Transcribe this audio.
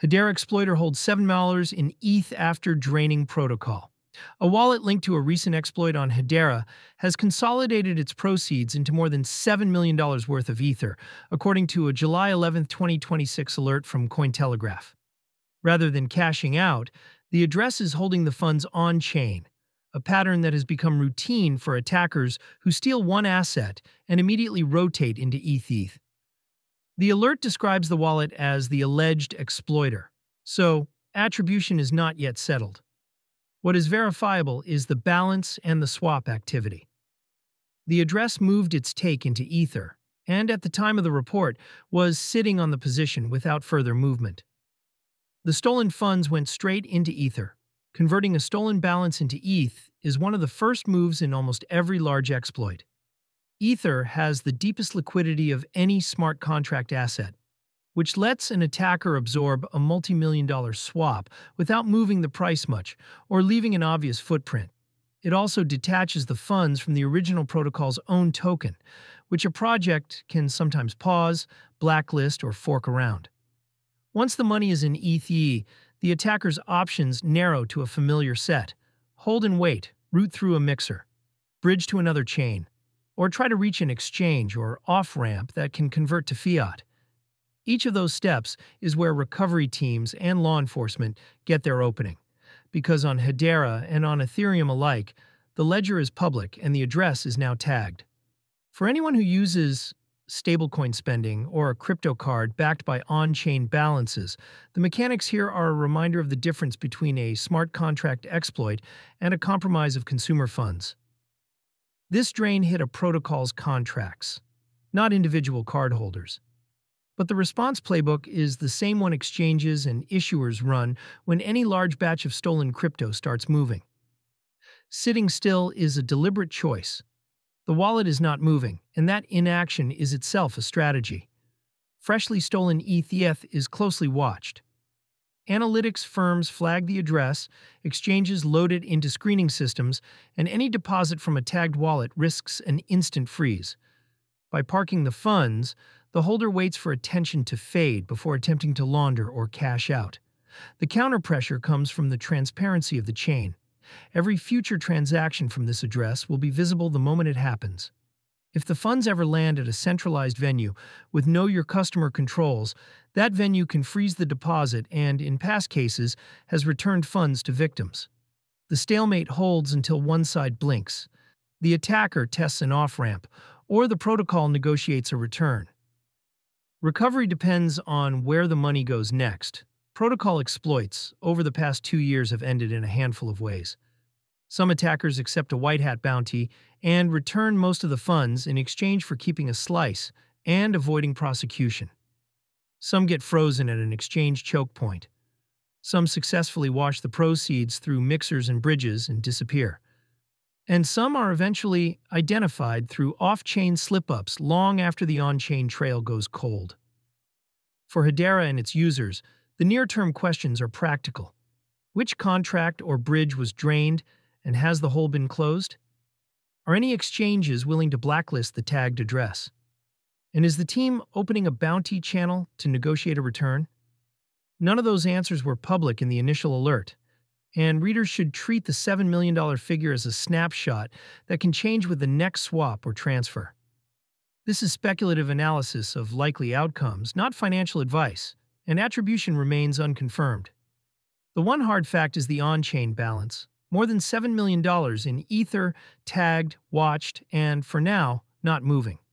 Hedera exploiter holds $7 in ETH after draining protocol. A wallet linked to a recent exploit on Hedera has consolidated its proceeds into more than $7 million worth of Ether, according to a July 11, 2026 alert from Cointelegraph. Rather than cashing out, the address is holding the funds on-chain, a pattern that has become routine for attackers who steal one asset and immediately rotate into ETH. The alert describes the wallet as the alleged exploiter, so attribution is not yet settled. What is verifiable is the balance and the swap activity. The address moved its take into Ether, and at the time of the report was sitting on the position without further movement. The stolen funds went straight into Ether. Converting a stolen balance into ETH is one of the first moves in almost every large exploit. Ether has the deepest liquidity of any smart contract asset, which lets an attacker absorb a multi-million-dollar swap without moving the price much or leaving an obvious footprint. It also detaches the funds from the original protocol's own token, which a project can sometimes pause, blacklist, or fork around. Once the money is in ETH, the attacker's options narrow to a familiar set: hold and wait, route through a mixer, bridge to another chain, or try to reach an exchange or off-ramp that can convert to fiat. Each of those steps is where recovery teams and law enforcement get their opening, because on Hedera and on Ethereum alike, the ledger is public and the address is now tagged. For anyone who uses stablecoin spending or a crypto card backed by on-chain balances, the mechanics here are a reminder of the difference between a smart contract exploit and a compromise of consumer funds. This drain hit a protocol's contracts, not individual cardholders. But the response playbook is the same one exchanges and issuers run when any large batch of stolen crypto starts moving. Sitting still is a deliberate choice. The wallet is not moving, and that inaction is itself a strategy. Freshly stolen ETH is closely watched. Analytics firms flag the address, exchanges load it into screening systems, and any deposit from a tagged wallet risks an instant freeze. By parking the funds, the holder waits for attention to fade before attempting to launder or cash out. The counterpressure comes from the transparency of the chain. Every future transaction from this address will be visible the moment it happens. If the funds ever land at a centralized venue with Know Your Customer controls, that venue can freeze the deposit and, in past cases, has returned funds to victims. The stalemate holds until one side blinks. The attacker tests an off-ramp, or the protocol negotiates a return. Recovery depends on where the money goes next. Protocol exploits over the past 2 years have ended in a handful of ways. Some attackers accept a white hat bounty and return most of the funds in exchange for keeping a slice and avoiding prosecution. Some get frozen at an exchange choke point. Some successfully wash the proceeds through mixers and bridges and disappear. And some are eventually identified through off-chain slip-ups long after the on-chain trail goes cold. For Hedera and its users, the near-term questions are practical. Which contract or bridge was drained, and has the hole been closed? Are any exchanges willing to blacklist the tagged address? And is the team opening a bounty channel to negotiate a return? None of those answers were public in the initial alert, and readers should treat the $7 million figure as a snapshot that can change with the next swap or transfer. This is speculative analysis of likely outcomes, not financial advice, and attribution remains unconfirmed. The one hard fact is the on-chain balance. More than $7 million in Ether, tagged, watched, and, for now, not moving.